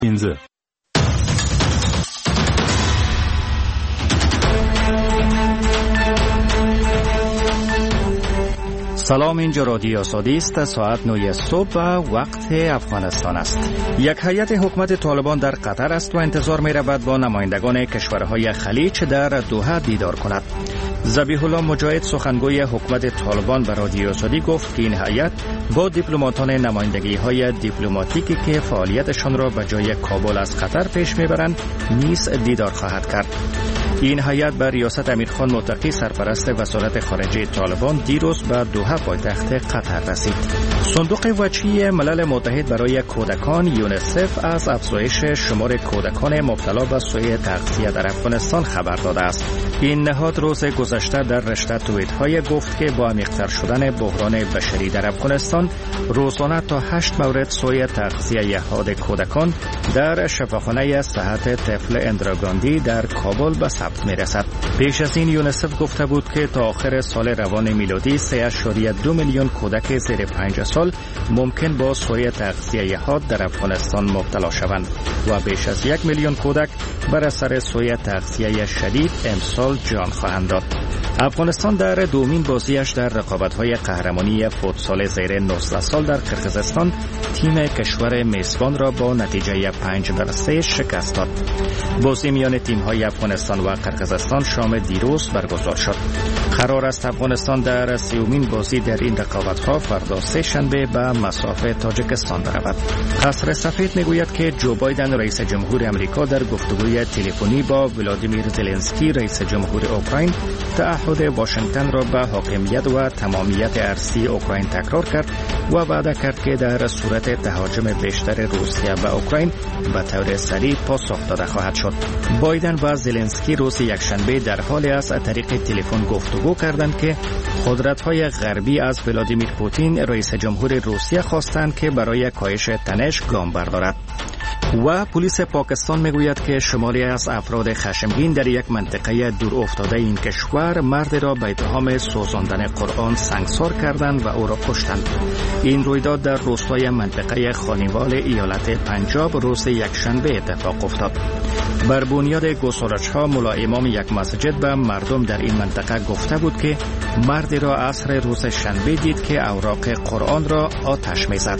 15. سلام، اینجا رادیو آزادی است. ساعت 9 صبح و وقت افغانستان است. یک هیئت حکومت طالبان در قطر است و انتظار می رود با نمایندگان کشورهای خلیج در دوحه دیدار کند. ذبیح الله مجاهد سخنگوی حکومت طالبان به رادیو آزادی گفت که این هیئت با دیپلماتان نمایندگی‌های دیپلماتیکی که فعالیتشان را به جای کابل از قطر پیش میبرند نیز دیدار خواهد کرد. این هیئت به ریاست امیرخان متقی سرپرست وزارت خارجه طالبان دیروز به دوحه پایتخت قطر رسید. صندوق وجهی ملل متحد برای کودکان یونیسف از افزایش شمار کودکان مبتلا به سوء تغذیه در افغانستان خبر داده است. این نهاد روز گذشته در رشته توییت‌های گفت که با عمیق‌تر شدن بحران بشری در افغانستان روزانه تا 8 مورد سوء تغذیه حاد کودکان در شفاخانه صحت طفل اندراگاندی در کابل به ثبت می‌رسد. پیش از این یونیسف گفته بود که تا آخر سال روان میلادی 3.2 میلیون کودک زیر 5 سال ممکن با سوء تغذیه حاد در افغانستان مبتلا شوند و بیش از 1 میلیون کودک بر اثر سوء تغذیه شدید امسال جان خواهند داد. افغانستان در دومین بازیش در رقابت‌های قهرمانی فوتسال زیر 19 سال در قرقیزستان تیم کشور میزبان را با نتیجه 5-3 شکست داد. بازی میان تیم‌های افغانستان و قرقیزستان شام دیروز برگزار شد. قرار است افغانستان در 30مین بازی در این رقابت‌ها فردا سه شنبه به مصاف تاجیکستان برود. قصر سفید میگوید که جو بایدن رئیس جمهور آمریکا در گفتگوی تلفنی با ولادیمیر زلنسکی رئیس جمهور اوکراین تعهد واشنگتن را به حاکمیت و تمامیت ارضی اوکراین تکرار کرد و وعده کرد که در صورت تهاجم بیشتر روسیه به اوکراین به طور سریع پاسخ داده خواهد شد. بایدن و زلنسکی روز یکشنبه در حالی از طریق تلفن گفتگو کردند که قدرت‌های غربی از ولادیمیر پوتین رئیس جمهور روسیه خواستند که برای کاهش تنش گام بردارد. و پلیس پاکستان میگوید که شماری از افراد خشمگین در یک منطقه دور افتاده این کشور مرد را به اتهام سوزاندن قرآن سنگسار کردند و او را کشتند. این رویداد در روستای منطقه خانیوال ایالت پنجاب روز یکشنبه اتفاق افتاد. بر بنیاد گزارش‌ها ملا امام یک مسجد به مردم در این منطقه گفته بود که مردی را عصر روز شنبه دید که اوراق قرآن را آتش می‌زد.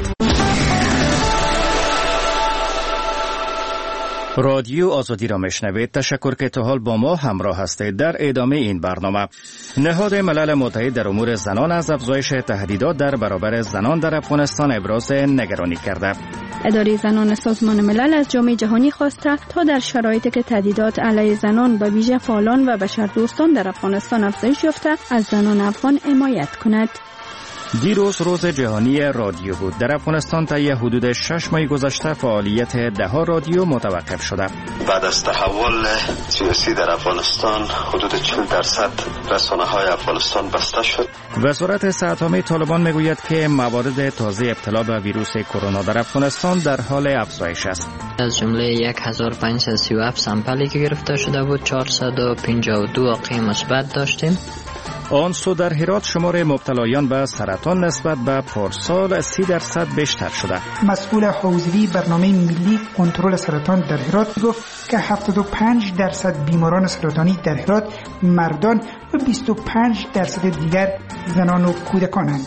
رادیو آزادی را میشنوید. تشکر که تا حال با ما همراه هستید. در ادامه این برنامه، نهاد ملل متحد در امور زنان از افزایش تهدیدات در برابر زنان در افغانستان ابراز نگرانی کرده. اداره زنان سازمان ملل از جامعه جهانی خواسته تا در شرایطی که تهدیدات علیه زنان به ویژه فعالان و بشردوستان در افغانستان افزایش یافته از زنان افغان حمایت کند. دیروز روز جهانی رادیو بود. در افغانستان طی حدود 6 ماه گذشته فعالیت 10 رادیو متوقف شده. بعد از تحول سیاسی در افغانستان حدود 40% رسانه‌های افغانستان بسته شد. وزارت صحت عامه طالبان میگوید که موارد تازه ابتلا به ویروس کرونا در افغانستان در حال افزایش است. از جمله 1537 سامپلی که گرفته شده بود 452 واقعه مثبت داشتیم. آن سو در هرات شمار مبتلایان به سرطان نسبت به پارسال 30% بیشتر شده. مسئول حوزوی برنامه ملی کنترل سرطان در هرات گفت که 75% بیماران سرطانی در هرات مردان و 25% دیگر زنان و کودکانند.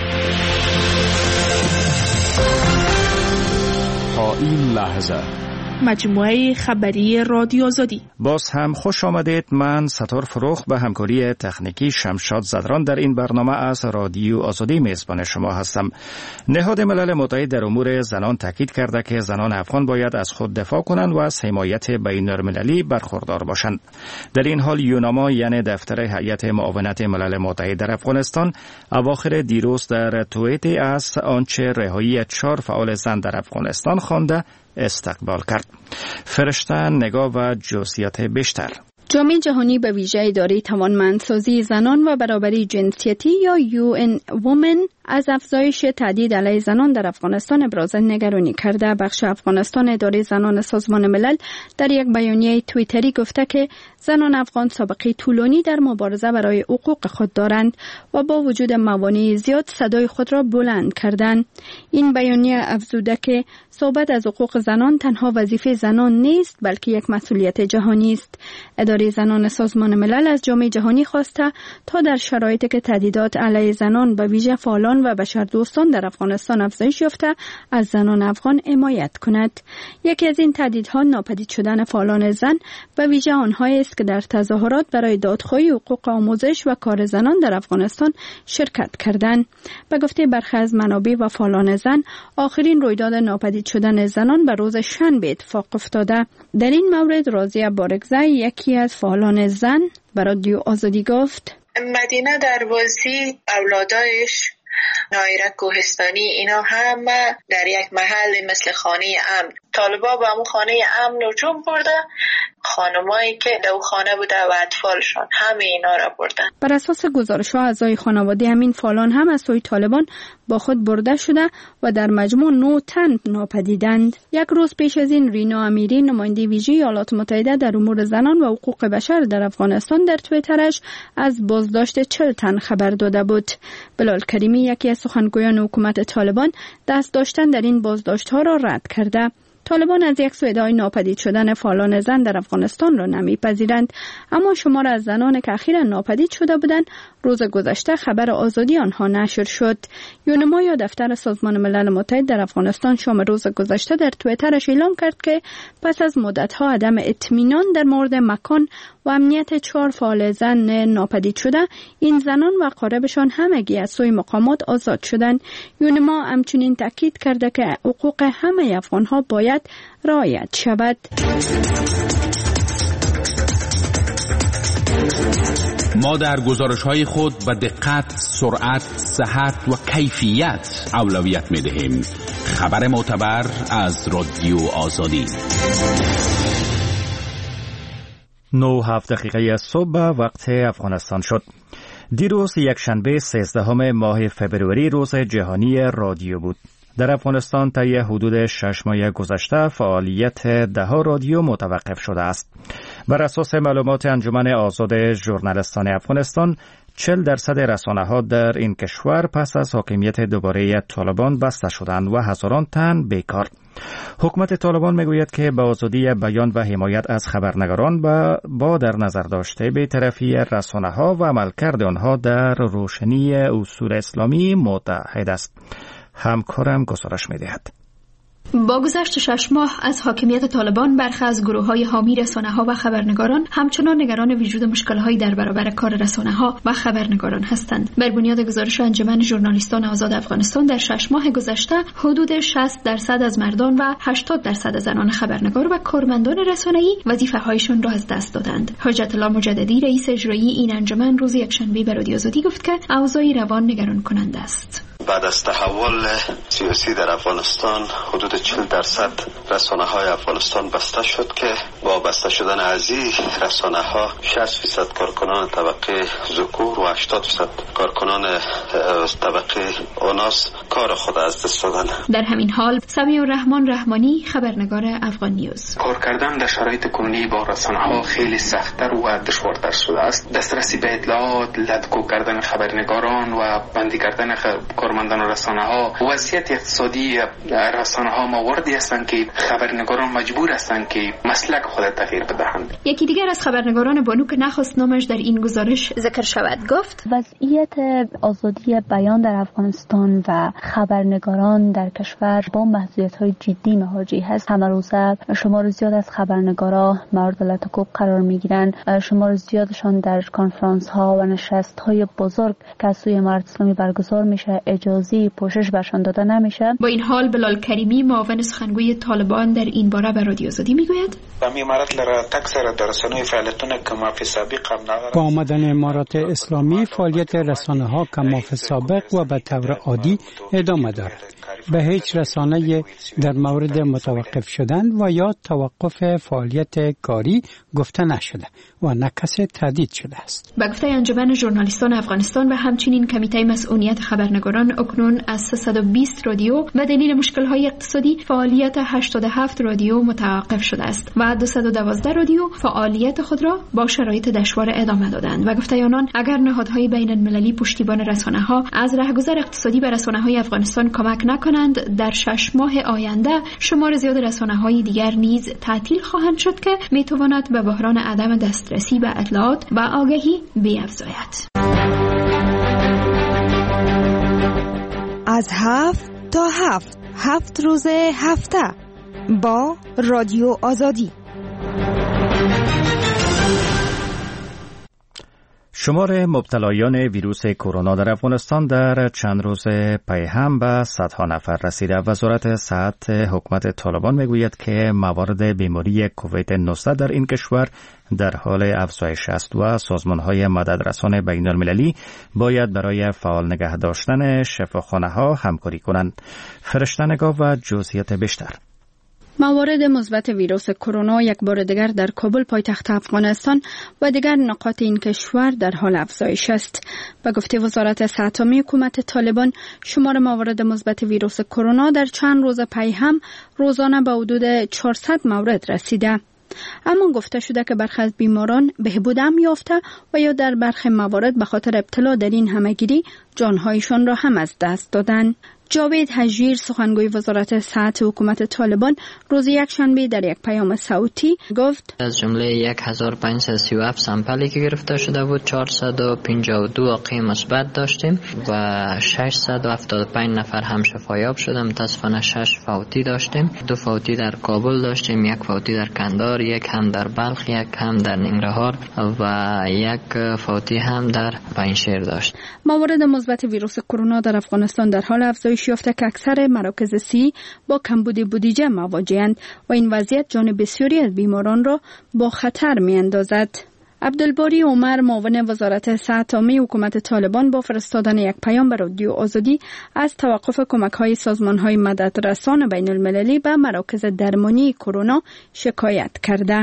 تا این لحظه مجموعه خبری رادیو آزادی. باز هم خوش آمدید. من ستار فروخ به همکاری تکنیکی شمشاد زدران در این برنامه از رادیو آزادی میزبان شما هستم. نهاد ملل متحد در امور زنان تاکید کرده که زنان افغان باید از خود دفاع کنند و از حمایت بین‌المللی برخوردار باشند. در این حال یوناما یعنی دفتر هیئت معاونت ملل متحد در افغانستان اواخر دیروز در توییتی از آنچه رهایی 4 فعال زن در افغانستان خوانده استقبال کرد. فرشته نگاه و جزئیات بیشتر. جامعه جهانی به ویژه اداره توانمندسازی زنان و برابری جنسیتی یا UN Women از افزایش تهدید علیه زنان در افغانستان ابراز نگرانی کرده. بخش افغانستان اداره زنان سازمان ملل در یک بیانیه توییتری گفته که زنان افغان سابقه طولانی در مبارزه برای حقوق خود دارند و با وجود موانع زیاد صدای خود را بلند کردند. این بیانیه افزوده که صحبت از حقوق زنان تنها وظیفه زنان نیست بلکه یک مسئولیت جهانی است. اداره زنان سازمان ملل از جامعه جهانی خواسته تا در شرایطی که تهدیدات علیه زنان به ویژه فعالان و بشردوستان در افغانستان افزایش یافته از زنان افغان حمایت کند. یکی از این تهدیدها ناپدید شدن فعالان زن به ویژه آنهایی است که در تظاهرات برای دادخواهی حقوق آموزش و کار زنان در افغانستان شرکت کردند. به گفته برخی از منابع و فعالان زن، آخرین رویداد ناپدید شدن زنان به روز شنبه اتفاق افتاده. در این مورد راضیه بارگزی، یکی از فعالان زن، به رادیو آزادی گفت: مدینه دروازی، اولادایش، نایره کوهستانی، اینا همه در یک محل مثل خانه امن. طالبا به همون خانه امن هجوم برده، خانمایی که دو خانه بوده و اطفالشان، همه اینا را بردن. بر اساس گزارش‌ها اعضای خانواده همین فعالان هم از سوی طالبان با خود برده شده و در مجموع 9 تن ناپدیدند. یک روز پیش از این رینا امیری، نماینده ویژه ایالات متحده در امور زنان و حقوق بشر در افغانستان، در توییترش از بازداشت 40 تن خبر داده بود. بلال کریمی، یکی از سخنگویان حکومت طالبان، دست داشتن در این بازداشت‌ها را رد کرده. طالبان از یک سو ادعای ناپدید شدن فعالان زن در افغانستان را نمیپذیرند، اما شمار از زنان که اخیراً ناپدید شده بودند روز گذشته خبر آزادی آنها نشر شد. یونما یا دفتر سازمان ملل متحد در افغانستان شام روز گذشته در توییترش اعلام کرد که پس از مدت‌ها عدم اطمینان در مورد مکان و امنیت 4 فعال زن ناپدید شده، این زنان و اقاربشان همگی از سوی مقامات آزاد شدند. یونما همچنین تاکید کرده که حقوق همه افغان‌ها باید رعایت شود. ما در گزارش‌های خود به دقت، سرعت، صحت و کیفیت اولویت می‌دهیم. خبر معتبر از رادیو آزادی. 9:07 دقیقه صبح وقت افغانستان شد. دیروز یکشنبه 13 ماه فبروری روز جهانی رادیو بود. در افغانستان طی حدود 6 ماه گذشته فعالیت 10 رادیو متوقف شده است. بر اساس معلومات انجمن آزاد ژورنالیستان افغانستان، 40% رسانه‌ها در این کشور پس از حاکمیت دوباره طالبان بسته شدند و هزاران تن بیکار. حکومت طالبان میگوید که با آزادی بیان و حمایت از خبرنگاران با در نظر داشته بی‌طرفی رسانه‌ها و عملکرد آنها در روشنی اصول اسلامی متحد است. همکارم گزارش می‌دهد. با گذشت 6 ماه از حاکمیت طالبان، برخی از گروه‌های حامی رسانه‌ها و خبرنگاران همچنان نگران وجود مشکل‌هایی در برابر کار رسانه‌ها و خبرنگاران هستند. بر بنیاد گزارش انجمن ژورنالیستان آزاد افغانستان، در 6 ماه گذشته حدود 60% از مردان و 80% از زنان خبرنگار و کارمندان رسانه‌ای وظیفه‌هایشان را از دست دادند. حجت الله مجددی، رئیس اجرایی این انجمن، روز یکشنبه به رادیو آزادی گفت که اوضاع روان نگران کننده است. بعد از تحول سیاسی در افغانستان، حدود 40% رسانه‌های افغانستان بسته شد که با بسته شدن از این رسانه‌ها 60% کارکنان طبقه ذکور و 80% کارکنان طبقه اناث کار خود از دست دادند. در همین حال سمیع الرحمن رحمانی، خبرنگار افغان نیوز: کار کردن در شرایط کنونی با رسانه‌ها خیلی سخت‌تر و دشوارتر شده است. دسترسی به اطلاعات، لدکو کردن خبرنگاران و بندی کردن کارمندان رسانه‌ها، وضعیت اقتصادی رسانه‌ها مواردی هستند که خبرنگاران مجبور هستند که مسلک خود تغییر بدهند. یکی دیگر از خبرنگاران بانو که نخواست نامش در این گزارش ذکر شود گفت: وضعیت آزادی بیان در افغانستان و خبرنگاران در کشور با محدودیت‌های جدی مواجه هست. همه روزه شمار زیاد از خبرنگاران مورد لطکوب قرار می‌گیرند. شمار زیادشان در کنفرانس‌ها و نشست‌های بزرگ که از سوی امارت اسلامی برگزار میشه اجازه پوشش برشان داده نمیشه. با این حال بلال کریمی، معاون سخنگوی طالبان، در این باره به رادیو آزادی میگوید: با آمدن امارات اسلامی فعالیت رسانه‌ها کما فی سابق و به طور عادی ادامه دارد. به هیچ رسانه در مورد متوقف شدن و یا توقف فعالیت کاری گفته نشده و نه کسی تهدید شده است. به گفته انجمن ژورنالیستان افغانستان و همچنین کمیته مسئولیت خبرنگاران، اکنون از 320 رادیو به دلیل مشکل‌های اقتصادی فعالیت 87 رادیو متوقف شده است و 212 رادیو فعالیت خود را با شرایط دشوار ادامه دادند. و گفته آنان اگر نهادهای بین المللی پشتیبان رسانه‌ها از رهگذر اقتصادی به رسانه‌های افغانستان کمک نکنند، در 6 ماه آینده شمار زیاد رسانه‌های دیگر نیز تعطیل خواهند شد که می‌تواند به بحران عدم دسترسی به اطلاعات و آگاهی بیفزاید. از 7 تا 7 روز هفته با رادیو آزادی. شمار مبتلایان ویروس کرونا در افغانستان در چند روز پی هم به صدها نفر رسیده. وزارت صحت حکومت طالبان میگوید که موارد بیماری کووید 19 در این کشور در حال افزایش است و سازمان‌های مددرسان بین المللی باید برای فعال نگه داشتن شفاخانه‌ها همکاری کنند. فرشته نگاه و جزئیات بیشتر. موارد مثبت ویروس کرونا یک بار دیگر در کابل پایتخت افغانستان و دیگر نقاط این کشور در حال افزایش است. به گفته وزارت صحت عامه حکومت طالبان، شمار موارد مثبت ویروس کرونا در چند روز پی هم روزانه به حدود 400 مورد رسیده. اما گفته شده که برخی از بیماران بهبود هم یافته و یا در برخی موارد به خاطر ابتلا در این همهگیری جانهایشان را هم از دست دادند. جاوید حجیر، سخنگوی وزارت صحت حکومت طالبان، روز یکشنبه در یک پیام صوتی گفت از جمله 1537 سامپلی که گرفته شده بود 452 واقعه مثبت داشتیم و 675 نفر هم شفایاب شده. متاسفانه 6 فوتی داشتیم، 2 فوتی در کابل داشتیم، 1 فوتی در کندهار، 1 هم در بلخ، 1 هم در ننگرهار و 1 فوتی هم در پنجشیر داشت. موارد مثبت ویروس کرونا در افغانستان در حال افزایش یافته که اکثر مراکز صحی با کمبود بودجه مواجه‌اند و این وضعیت جان بسیاری از بیماران را با خطر می‌اندازد. عبدالباری عمر، معاون وزارت صحت عامه حکومت طالبان، با فرستادن یک پیام به رادیو آزادی از توقف کمک‌های سازمان‌های مددرسان بین المللی به مراکز درمانی کرونا شکایت کرده.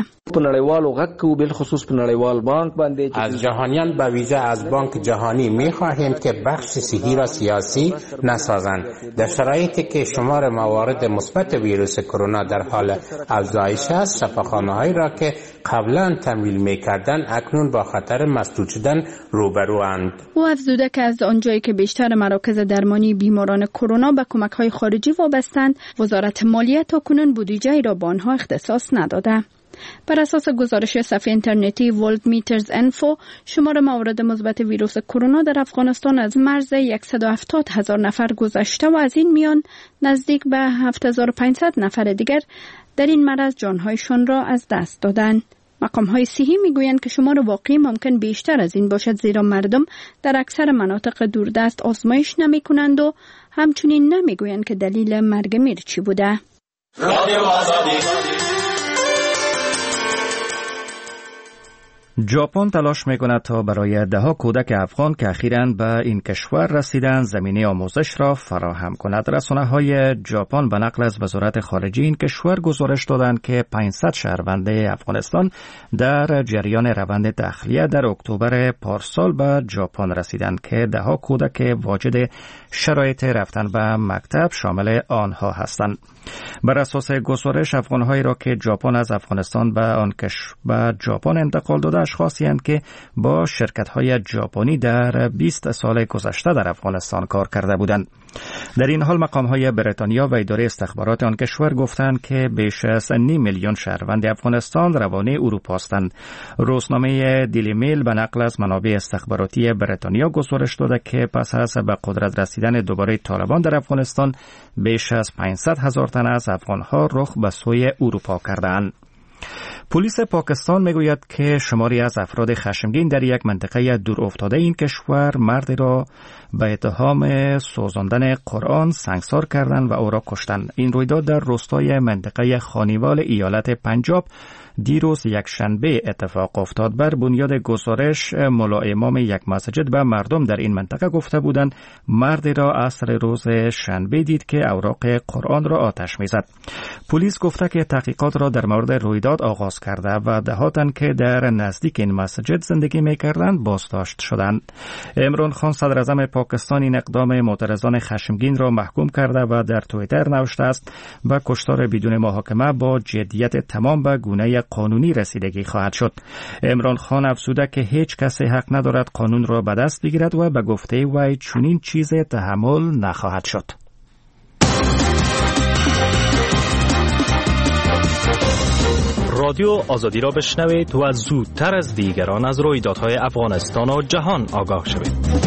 از جهانیان به ویژه از بانک جهانی می‌خواهیم که بخش صحی را سیاسی نسازند. در شرایطی که شمار موارد مثبت ویروس کرونا در حال افزایش است، شفاخانه‌هایی را که قبلا تمویل می‌کردند اکنون با خطر مسدود شدن روبروند. او افزوده که از آنجایی که بیشتر مراکز درمانی بیماران کرونا به کمک‌های خارجی وابستند، وزارت مالیه تاکنون بودجه‌ای را به آنها اختصاص نداده. بر اساس گزارش صفحه اینترنتی ورلد میترز انفو، شمار موارد مثبت ویروس کرونا در افغانستان از مرز 170,000 نفر گذشته و از این میان نزدیک به 7500 نفر دیگر در این مرض جانهایشان را از دست دادند. مقام‌های صحی میگویند که شمار واقعی ممکن بیشتر از این باشد، زیرا مردم در اکثر مناطق دوردست آزمایش نمی‌کنند و همچنین نمیگویند که دلیل مرگ میر چی بوده. ژاپن تلاش می‌کند تا برای ده‌ها کودک افغان که اخیراً به این کشور رسیدند زمینه آموزش را فراهم کند. رسانه‌های ژاپن به نقل از وزارت خارجه این کشور گزارش دادند که 500 شهروند افغانستان در جریان روند تخلیه در اکتبر پارسال به ژاپن رسیدند که ده‌ها کودک واجد شرایط رفتن به مکتب شامل آنها هستند. بر اساس گزارش، افغان‌هایی را که ژاپن از افغانستان به ژاپن انتقال داده اشخاصی هستند که با شرکت‌های ژاپنی در 20 سال گذشته در افغانستان کار کرده بودند. در این حال مقام‌های بریتانیا و اداره استخبارات آن کشور گفتند که بیش از 5 میلیون شهروند افغانستان روانه اروپا هستند. روزنامه دیلی میل به نقل از منابع استخباراتی بریتانیا گزارش داده که پس از به قدرت رسیدن دوباره طالبان در افغانستان بیش از 500,000 تن از افغان‌ها رخ به سوی اروپا کردند. پلیس پاکستان میگوید که شماری از افراد خشمگین در یک منطقه دور افتاده این کشور مردی را به اتهام سوزاندن قرآن سنگسار کردند و او را کشتند. این رویداد در روستای منطقه خانیوال ایالت پنجاب دیروز یک شنبه اتفاق افتاد. بر بنیاد گزارش ملا امام یک مسجد به مردم در این منطقه گفته بودند مردی را عصر روز شنبه دید که اوراق قرآن را آتش میزد. پلیس گفته که تحقیقات را در مورد رویداد آغاز کرده و دهاتن که در نزدیک این مسجد زندگی میکردند بازداشت شدند. عمران خان صدر اعظم پاکستان این اقدام معترضان خشمگین را محکوم کرده و در توییتر نوشته است و کشتار بدون محاکمه با جدیت تمام به گونه قانونی رسیدگی خواهد شد. عمران خان افزوده که هیچ کسی حق ندارد قانون را به دست بگیرد و به گفته وی چنین چیزی تحمل نخواهد شد. رادیو آزادی را بشنوید و زودتر از دیگران از رویدادهای افغانستان و جهان آگاه شوید.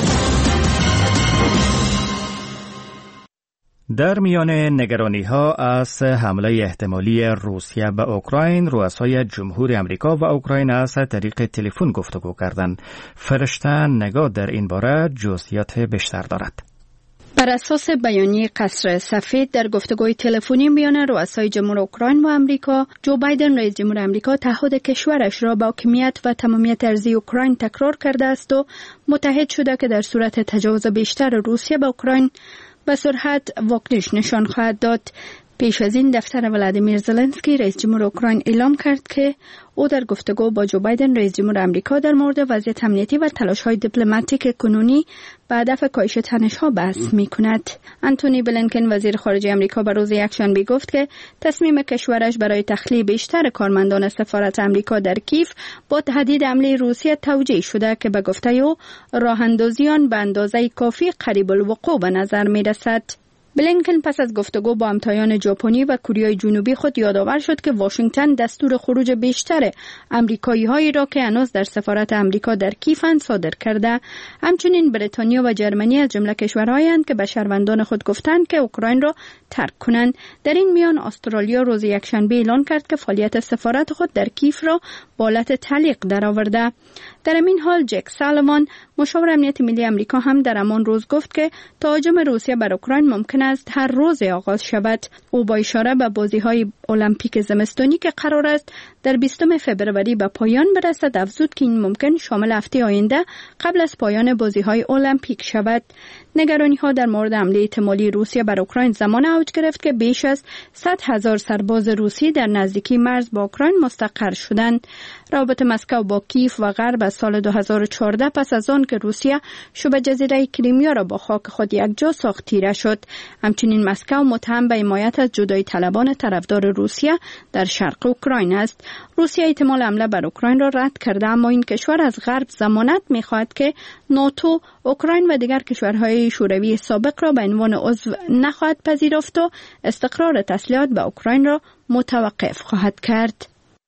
در میان نگرانی‌ها از حمله احتمالی روسیه به اوکراین، رؤسای جمهوری آمریکا و اوکراین از طریق تلفن گفتگو کردند. فرشته نگاه در این باره جزئیات بیشتر دارد. بر اساس بیانیه قصر سفید در گفتگوی تلفنی میان رؤسای جمهور اوکراین و آمریکا، جو بایدن رئیس جمهور آمریکا تعهد کشورش را با حاکمیت و تمامیت ارضی اوکراین تکرار کرده است و متحد شده که در صورت تجاوز بیشتر روسیه به اوکراین به سرعت واکنش نشان خواهد داد. پیش از این دفتر ولادیمیر زلنسکی رئیس جمهور اوکراین اعلام کرد که او در گفتگو با جو بایدن رئیس جمهور آمریکا در مورد وضعیت امنیتی و تلاش‌های دیپلماتیک کنونی به هدف کاهش تنش‌ها بحث می‌کند. آنتونی بلینکن وزیر خارجه آمریکا به روز یکشنبه گفت که تصمیم کشورش برای تخلیه بیشتر کارمندان سفارت آمریکا در کیف با تهدید حمله روسیه توجیه شده که به گفته او راه‌اندازی آن به اندازه کافی قریب الوقوع به نظر می‌رسد. بلینکن پس از گفتگو با همتایان ژاپنی و کره جنوبی خود یادآور شد که واشنگتن دستور خروج بیشتر آمریکایی‌هایی را که هنوز در سفارت آمریکا در کیفند صادر کرده. همچنین بریتانیا و جرمنی از جمله کشورهایند که به شهروندان خود گفتند که اوکراین را ترک کنند. در این میان استرالیا روز یکشنبه اعلان کرد که فعالیت سفارت خود در کیف را به حالت تعلیق درآورده. در این حال جک سالیوان مشاور امنیت ملی آمریکا هم در همان روز گفت که تهاجم روسیه بر اوکراین ممکن است هر روز آغاز شود. او با اشاره به بازی‌های المپیک زمستانی که قرار است در 20 فوریه به پایان برسد افزود که این ممکن شامل هفته آینده قبل از پایان بازی‌های المپیک شود. نگرانی‌ها در مورد حمله احتمالی روسیه بر اوکراین زمان اوج گرفت که بیش از 100,000 سرباز روسی در نزدیکی مرز با اوکراین مستقر شدند. روابط مسکو با کیف و غرب از سال 2014 پس از آن که روسیه شبه جزیره کریمیا را با خاک خود یکجا ساخت تیره شد. همچنین مسکو متهم به حمایت از جدایی طلبان طرفدار روسیه در شرق اوکراین است. روسیه احتمال حمله بر اوکراین را رد کرده، اما این کشور از غرب ضمانت می‌خواهد که ناتو اوکراین و دیگر کشورهای شوروی سابق را به عنوان عضو نخواهد پذیرفت و استقرار تسلیحات به اوکراین را متوقف خواهد کرد.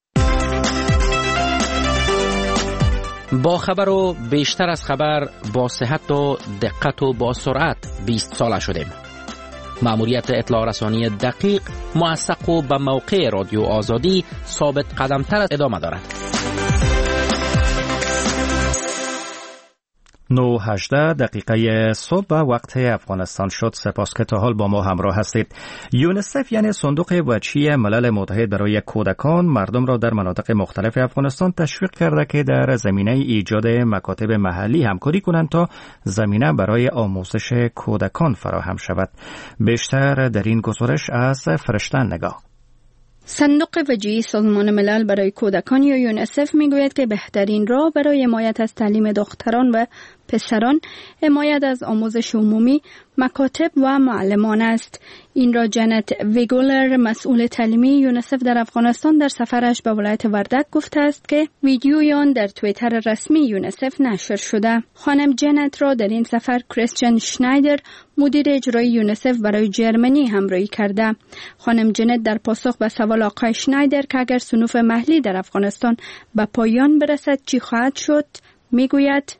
با خبر و بیشتر از خبر، با صحت و دقت و با سرعت 20 ساله شدیم. مأموریت اطلاع رسانی دقیق، موثق و به موقع رادیو آزادی ثابت قدمتر ادامه دارد. 9:18 دقیقه صبح به وقت افغانستان شد. سپاس که تا حال با ما همراه هستید. یونیسف یعنی صندوق بچی ملل متحد برای کودکان مردم را در مناطق مختلف افغانستان تشویق کرده که در زمینه ایجاد مکاتب محلی همکاری کنند تا زمینه برای آموزش کودکان فراهم شود. بیشتر در این گزارش از فرشته نگاه. صندوق وجهی سازمان ملل برای کودکان یا یونیسف میگوید که بهترین راه برای حمایت از تعلیم دختران و پسران حمایت از آموزش عمومی، مکاتب و معلمان است. این را جنت ویگولر مسئول تعلیمی یونیسف در افغانستان در سفرش به ولایت وردک گفته است که ویدیوی آن در توییتر رسمی یونیسف نشر شده. خانم جنت را در این سفر کریستین شنایدر مدیر اجرایی یونیسف برای جرمنی همراهی کرده. خانم جنت در پاسخ به سوال آقای شنایدر که اگر صنوف محلی در افغانستان به پایان برسد چی خواهد شد میگوید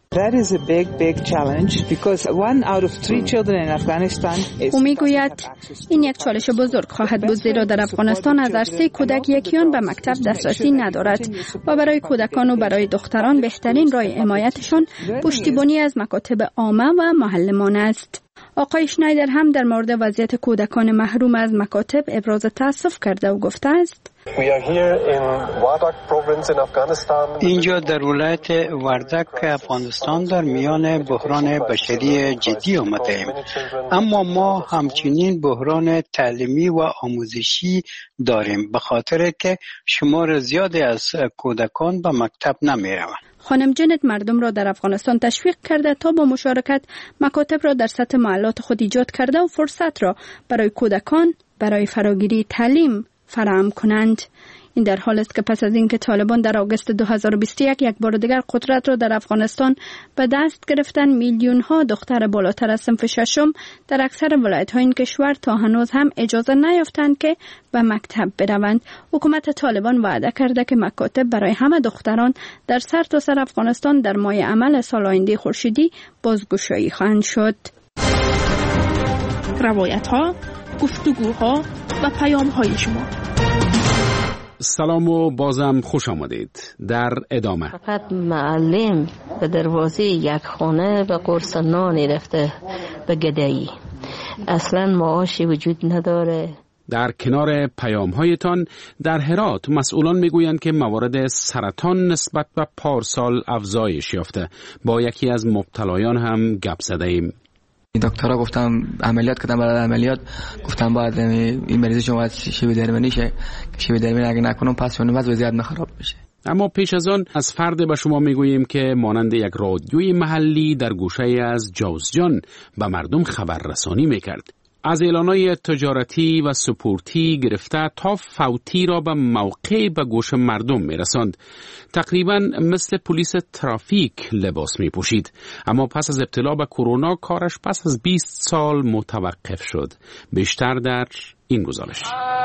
او میگوید این یک چالش بزرگ خواهد بود، زیرا در افغانستان از عرصه کودک یکیان به مکتب دسترسی ندارد و برای کودکان و برای دختران بهترین راه حمایتشان پشتیبانی از مکاتب عامه و معلمان است. آقای شنایدر هم در مورد وضعیت کودکان محروم از مکاتب ابراز تأسف کرده و گفته است: اینجا در ولایت وردک افغانستان در میان بحران بشری جدی آمده ایم، اما ما همچنین بحران تعلیمی و آموزشی داریم، به خاطر که شمار زیادی از کودکان به مکتب نمی روند. خانم جنت مردم را در افغانستان تشویق کرده تا با مشارکت مکاتب را در سطح محلات خود ایجاد کرده و فرصت را برای کودکان برای فراگیری تعلیم فراهم کنند. این در حال است که پس از اینکه طالبان در آگوست 2021 یک بار دیگر قدرت را در افغانستان به دست گرفتن، میلیون ها دختر بالاتر از صنف ششم در اکثر ولایت های این کشور تا هنوز هم اجازه نیافتند که به مکتب بروند. حکومت طالبان وعده کرده که مکاتب برای همه دختران در سرتاسر افغانستان در ماه عمل سال آینده خورشیدی بازگشایی خواهند شد. روایت ها، گفتگوها و پیام های شما. سلام و بازم خوش آمدید. در ادامه فقط معلم به دروازه یک خانه به قرص نانی رفته به گدایی، اصلا معاشی وجود نداره. در کنار پیام‌هایتان در هرات مسئولان میگویند که موارد سرطان نسبت به پارسال افزایش یافته. با یکی از مبتلایان هم گپ زده ایم. دکترها گفتم عملیات کردم، بعد عملیات گفتم باید این مریض شما شیوه درمانی شه، شیوه درمانی اگه نکنم پس شون وضع زیاد خراب بشه. اما پیش از آن از فرد به شما میگوییم که مانند یک رادیوی محلی در گوشه از جوزجان به مردم خبررسانی میکرد. از اعلانهای تجارتی و سپورتی گرفته تا فوتی را به موقع به گوش مردم میرساند. تقریبا مثل پلیس ترافیک لباس میپوشید. اما پس از ابتلا به کرونا کارش پس از 20 سال متوقف شد. بیشتر در این گزارش.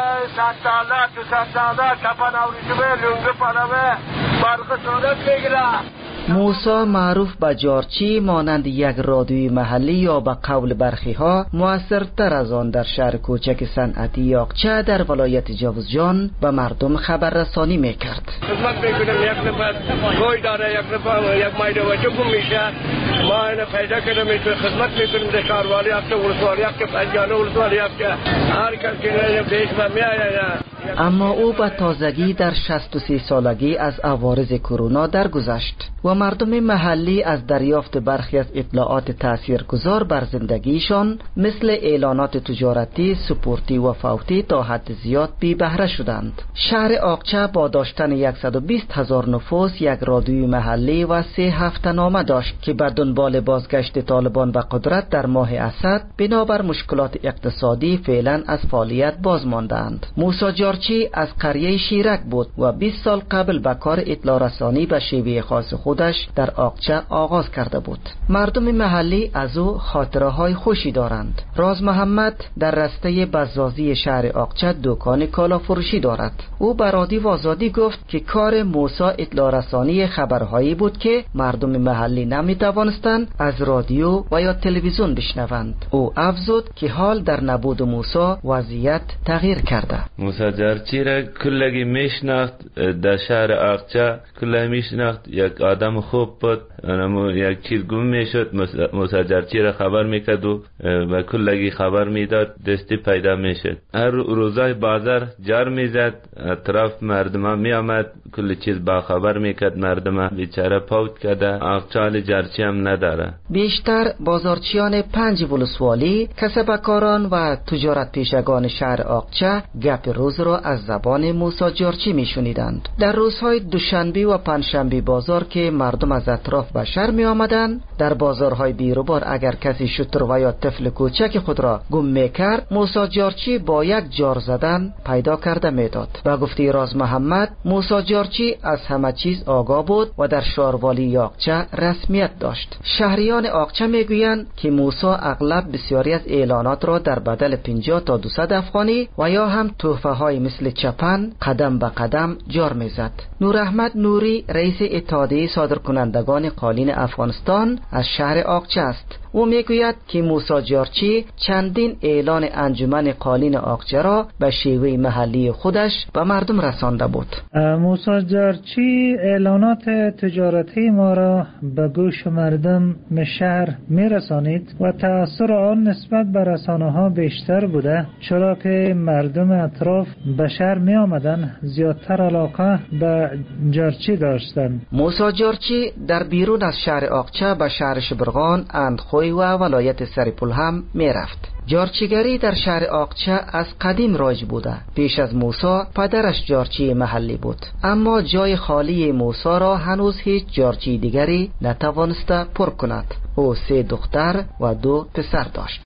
موسی معروف به جارچی مانند یک رادیوی محلی یا به قول برخی ها مؤثرتر از آن در شهر کوچک صنعتی یاقچه در ولایت جوزجان به مردم خبررسانی میکرد. خدمت میکنم، یک نفر گوی داره، یک نفر یک مایده وجه گم میشه، ما اینو پیدا کردم خدمت میکنیم در شهروالی هفته ولسوالی هفته پنجانه ولسوالی هفته هر کس که پیش من میآید. اما او به تازگی در 63 سالگی از عوارض کرونا درگذشت و مردم محلی از دریافت برخی از اطلاعات تاثیرگذار بر زندگیشان مثل اعلانات تجارتی، سپورتی و فوتی تا حد زیاد بی بهره شدند. شهر آقچه با داشتن 120,000 نفوس یک رادیوی محلی و 3 هفته‌نامه داشت که بر دنبال بازگشت طالبان به قدرت در ماه اسد بنابر مشکلات اقتصادی فعلا از فعالیت باز ماندند. موسی جارچی از قریه شیرک بود و 20 سال قبل به کار اطلاع رسانی به شیوه خاص خودش در آقچه آغاز کرده بود. مردم محلی از او خاطره های خوشی دارند. راز محمد در رسته بزازی شهر آقچه دکان کالا فروشی دارد. او به رادیو آزادی گفت که کار موسی اطلاع رسانی خبرهایی بود که مردم محلی نمی توانستند از رادیو و یا تلویزیون بشنوند. او افزود که حال در نبود موسی وضعیت تغییر کرده. موسی جارچی را کلگی میشناخت، در شهر آقچه کلگی میشناخت. یک آدم خوب بود، یک چیز گم میشد موسی جارچی را خبر میکرد و کلگی خبر میداد، دستی پیدا میشد. هر روزای بازار جار میزد، اطراف مردم میامد، کل چیز با خبر میکرد. مردم بیچاره پوت کرده، آقچه جارچی هم نداره. بیشتر بازارچیان 5 ولسوالی، کسبکاران و تجارت پیشگان شهر آقچه گپ روز را از زبان موسی جارچی میشنیدند. در روزهای دوشنبه و پنجشنبه بازار که مردم از اطراف به شهر می آمدند، در بازارهای بیروبار اگر کسی شتر و یا طفل کوچک خود را گم میکرد، موسی جارچی با یک جار زدن پیدا کرده میداد. با گفته راز محمد، موسی جارچی از همه چیز آگاه بود و در شهروالی یاقچه رسمیت داشت. شهریان آقچه میگویند که موسی اغلب بسیاری از اعلانات را در بدل 50 تا 200 افغانی و یا هم تحفه های مثل چپن قدم به قدم جار میزد. نور احمد نوری رئیس اتحادیه صادرکنندگان قالین افغانستان از شهر آقچه است. او میگوید که موسی جارچی چندین اعلان انجمن قالین آقچه را به شیوه محلی خودش به مردم رسانده بود. موسی جارچی اعلانات تجارتی ما را به گوش مردم شهر میرسانید و تأثیر آن نسبت به رسانه ها بیشتر بوده، چرا که مردم اطراف به شهر می آمدن زیادتر علاقه به جارچی داشتند. موسی جارچی در بیرون از شهر آقچه به شهر شبرغان، اندخوی و ولایت سرپل هم می رفت. جارچیگری در شهر آقچه از قدیم رایج بوده. پیش از موسی پدرش جارچی محلی بود، اما جای خالی موسی را هنوز هیچ جارچی دیگری نتوانسته پر کند. او 3 دختر و 2 پسر داشت.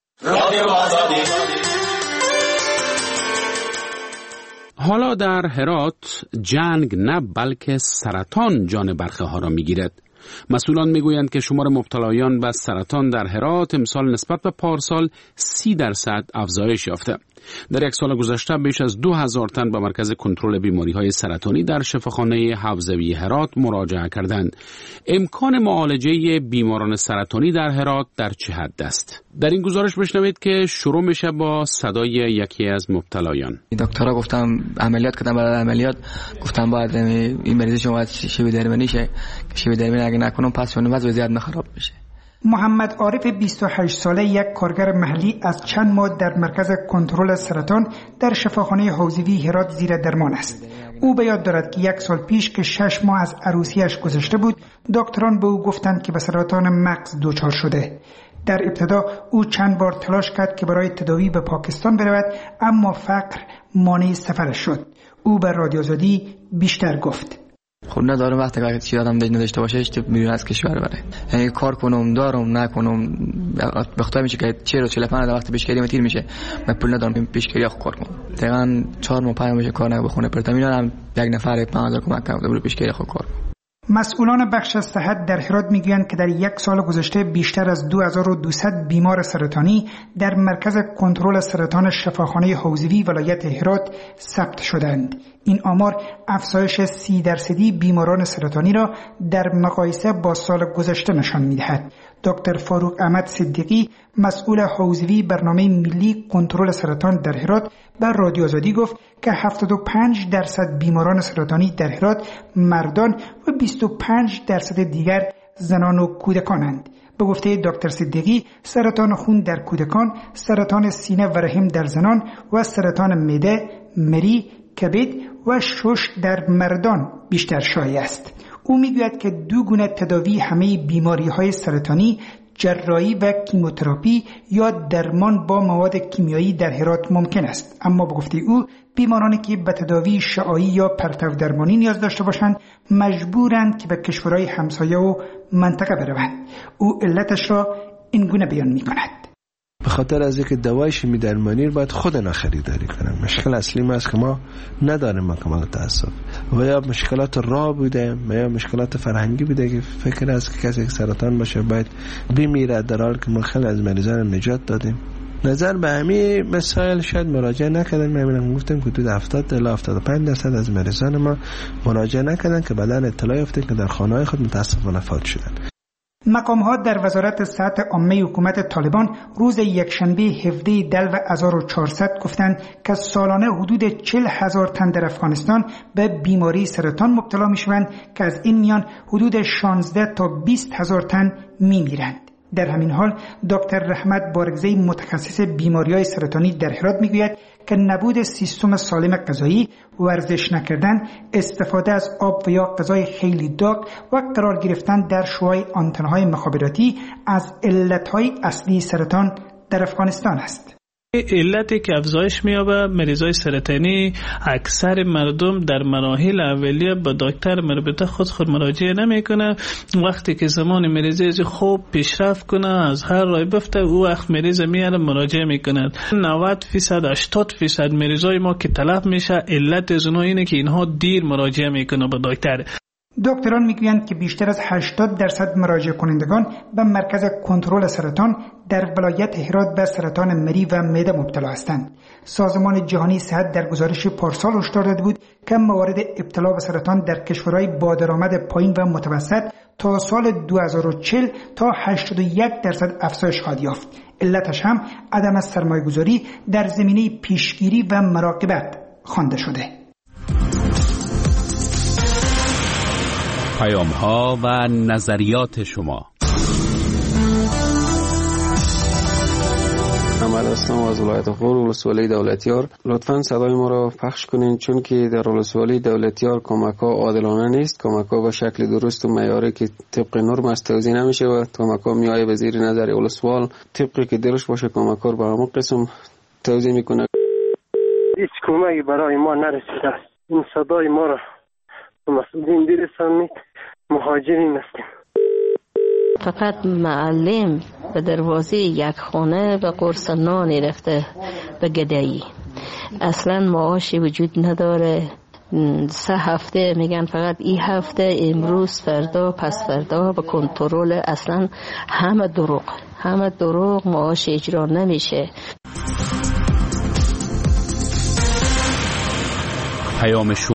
حالا در هرات جنگ نه بلکه سرطان جان برخه ها را میگیرد. مسئولان میگویند که شمار مبتلایان به سرطان در هرات امسال نسبت به پارسال 30% افزایش یافته. در یک سال گذشته بیش از 2000 تن به مرکز کنترل بیماری‌های سرطانی در شفاخانه حوزوی هرات مراجعه کردند. امکان معالجه بیماران سرطانی در هرات در چه حد است؟ در این گزارش بشنوید که شروع میشه با صدای یکی از مبتلایان. دکترها گفتم عملیات کردم، بعد عملیات گفتم باید این مریض شما باید شیوه درمانی شه، شیوه درمانی اگه نکنم پس وضع زیاد خراب میشه. محمد عارف 28 ساله یک کارگر محلی از چند ماه در مرکز کنترل سرطان در شفاخانه حوزوی هرات زیر درمان است. او به یاد دارد که 1 سال پیش که 6 ماه از عروسیش گذشته بود، دکتران به او گفتند که به سرطان مغز دچار شده. در ابتدا او چند بار تلاش کرد که برای تداوی به پاکستان برود، اما فقر مانع سفرش شد. او به رادیو آزادی بیشتر گفت: خب ندارم وقتی که چیزی آدم نداشته باشه میرون از کشور بره، یعنی کار کنم دارم نکنم بخاطر میشه که 45 وقتی پیشگیری متیر میشه، من پول ندارم پیشگیری خود کار کنم. دقیقاً 4 ماه 5 میشه کار نکنه بخونه پرتامین هم یک نفر 5000 کمک کنم برای پیشگیری خود کار. مسئولان بخش صحت در هرات میگویند که در 1 سال گذشته بیشتر از 2200 بیمار سرطانی در مرکز کنترل سرطان شفاخانه حوزوی ولایت هرات ثبت شدند. این آمار افزایش 30% بیماران سرطانی را در مقایسه با سال گذشته نشان می‌دهد. دکتر فاروق احمد صدیقی مسئول حوزوی برنامه ملی کنترل سرطان در هرات بر رادیو آزادی گفت که 75% بیماران سرطانی در هرات مردان و 25% دیگر زنان و کودکانند. به گفته دکتر صدیقی، سرطان خون در کودکان، سرطان سینه و رحم در زنان و سرطان معده، مری، کبد و شش در مردان بیشتر شایع است. او میگوید که 2 گونه تداوی همه بیماری‌های سرطانی، جراحی و کیموتراپی یا درمان با مواد کیمیایی در هرات ممکن است، اما به گفته او بیمارانی که به تداوی شعاعی یا پرتو درمانی نیاز داشته باشند مجبورند که به کشورهای همسایه و منطقه بروند. او علتش را این گونه بیان می‌کند: به خاطر از اینکه دوای شیمی درمانی رو باید خودنا خریداری کنن. مشکل اصلی ما است که ما نداریم مکمل تاسف، و یا مشکلات راه بوده و یا مشکلات فرهنگی بوده که فکر است که کسی که سرطان باشه باید بمیره، در حالی که ما خیلی از مریضان نجات دادیم. نظر به همین مسائل شاید مراجعه نکردن. می‌بینم گفتم که حدود 70 تا 75% از مریضان ما مراجعه نکردن که بعداً اطلاع یافتن که در خانه‌های خود متأسفانه فوت شدن. مقام‌ها در وزارت صحت عامه حکومت طالبان روز یکشنبه 17 دلو 1400 گفتند که سالانه حدود 40,000 تن در افغانستان به بیماری سرطان مبتلا می‌شوند که از این میان حدود 16 تا 20,000 تن می‌میرند. در همین حال دکتر رحمت بارگزی متخصص بیماری‌های سرطانی در هرات میگوید که نبود سیستم سالم غذایی، ورزش نکردن، استفاده از آب و یا غذای خیلی داغ و قرار گرفتن در شعاع آنتن‌های مخابراتی از علت‌های اصلی سرطان در افغانستان است. علتی که افزایش می‌یابه مریضای سرطانی، اکثر مردم در مراحل اولیه به دکتر مربوطه خود مراجعه نمی‌کنه. وقتی که زمان مریضی خوب پیشرفت کنه، از هر راه بفته، او وقت مریض میاره مراجعه می‌کنه. 90% 80% مریضای ما که تلف میشه، علت از اونها اینه که اینها دیر مراجعه می‌کنه به دکتر. دکتران میگویند که بیشتر از 80% مراجع کنندگان به مرکز کنترل سرطان در ولایت هرات به سرطان مری و معده مبتلا هستند. سازمان جهانی صحت در گزارش پارسال هشدار داده بود که موارد ابتلا به سرطان در کشورهای با درآمد پایین و متوسط تا سال 2040 تا 81% افزایش خواهد یافت. علتش هم عدم سرمایه‌گذاری در زمینه پیشگیری و مراقبت خوانده شده. پیام‌ها و نظریات شما. محمد هستم از ولایت غور ولسوالی دولتیار. لطفاً صدای ما را پخش کنین، چون که در ولسوالی دولتیار کمک‌ها عادلانه نیست. کمک‌ها به شکل درست و معیاری که طبق نرم است توزیع نمیشه و کمک‌ها میآید به زیر نظر ولسوال طبقی که دلش باشه کمک‌ها به همون قسم توزیع میکنه. هیچ کمکی برای ما نرسیده است. این صدای ما را مسئولین برسانید. مهاجرین هستیم. فقط معلم به دروازه یک خانه به قرص نانی رفته به گدایی. اصلا معاشی وجود نداره. 3 هفته میگن فقط این هفته، امروز، فردا، پس فردا به کنترل. اصلا همه دروغ، معاش اجرا نمیشه. پیام